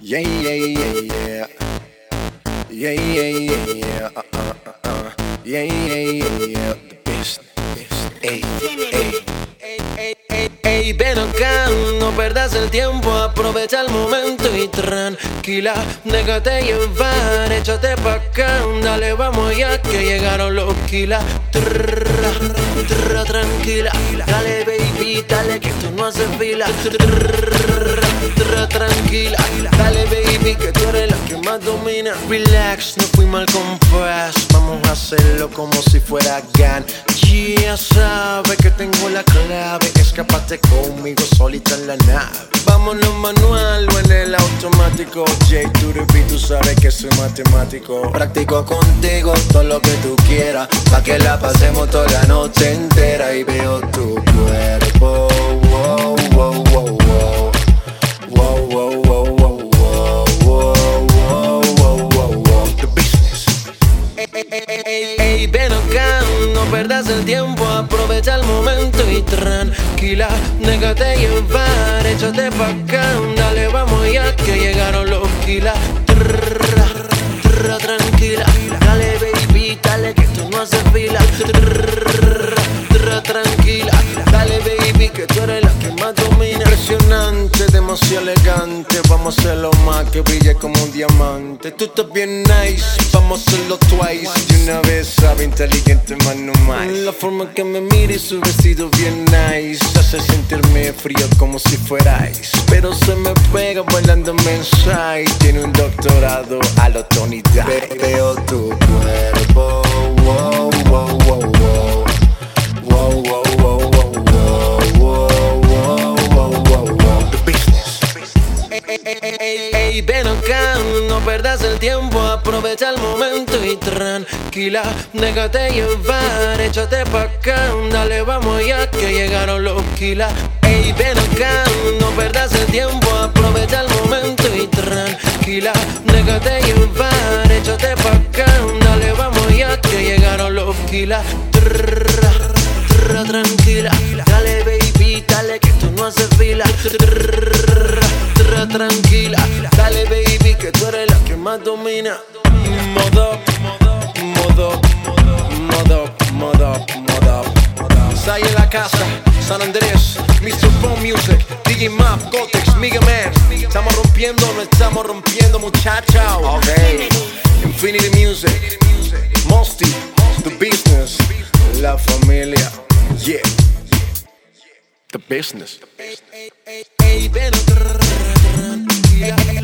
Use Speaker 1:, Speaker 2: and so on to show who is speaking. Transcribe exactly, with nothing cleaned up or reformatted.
Speaker 1: Yeah, yeah, yeah, yeah. Yeah, yeah, yeah, yeah. Uh, uh, uh, uh. Yeah, yeah, yeah, yeah. The best, best. Ey, ey. Ey, ey, ey, ven acá, no perdas el tiempo, aprovecha el momento y tranquila, déjate llevar, échate pa' acá, dale, vamos ya que llegaron los kilas. Trrra, trrra, tranquila, dale baby, dale que tú no haces fila. Trrra, trrra, tranquila, dale baby que tú eres la que más domina. Relax, no fui mal compás, vamos a hacerlo como si fuera GAN. Ya sabes que tengo la clave, escapate conmigo solita en la nave. Vámonos manual o en el automático. J to the beat, tú sabes que soy matemático. Practico contigo todo lo que tú quieras, pa' que la pasemos toda la noche entera. Y veo tu cuerpo, wow, wow, wow, wow. Wow, wow, wow, wow, wow, wow, wow, wow, wow, wow. The business. Ey, ey, ey, ey, ey, ven acá, no perdas el tiempo, aprovecha el momento y tranquila, déjate llevar, échate pa' acá, dale, vamos ya que llegaron los kilas. Trrra, trrra, tranquila, dale baby, dale que tú no haces fila. Trrra, trrra, tranquila, dale baby que tú eres la que más domina. Impresionante, demasiado elegante, vamos a hacerlo más que brille como un diamante. Tú estás bien nice, vamos a hacerlo twice. De una vez sabe, inteligente más no más. La forma que me mira y su vestido bien nice hace sentirme frío como si fuera ice, pero se me pega bailándome inside. Tiene un doctorado a lo Tony Dice. Veo tu cuerpo, wow, wow, wow, wow. Wow, wow, wow, wow, wow, wow, wow, wow, wow, wow. The business. Ey, ey, ey, ey, ey, ven acá, no perdas el tiempo, aprovecha el momento y tranquila, déjate llevar, échate pa' acá, dale, vamos ya que llegaron los kilas. Ey, ven acá, no perdas el tiempo, aprovecha el momento y tranquila, déjate llevar, échate pa' acá, dale, vamos ya que llegaron los kilas. Trrra, trrra, tranquila, dale baby, dale que tú no haces fila. Trrra, trrra, tranquila, dale baby que tú eres la que más domina. Modo, modo, modo, modo, modo. Sai en la casa, San Andrés, mister Phone Music, D J Map, Gotex, Mega Man. Estamos rompiendo, no estamos rompiendo, muchacha. Okay. Infinity Music, Mosty, The Business, La Familia, yeah. The Business. Ey, ey, ey, ven,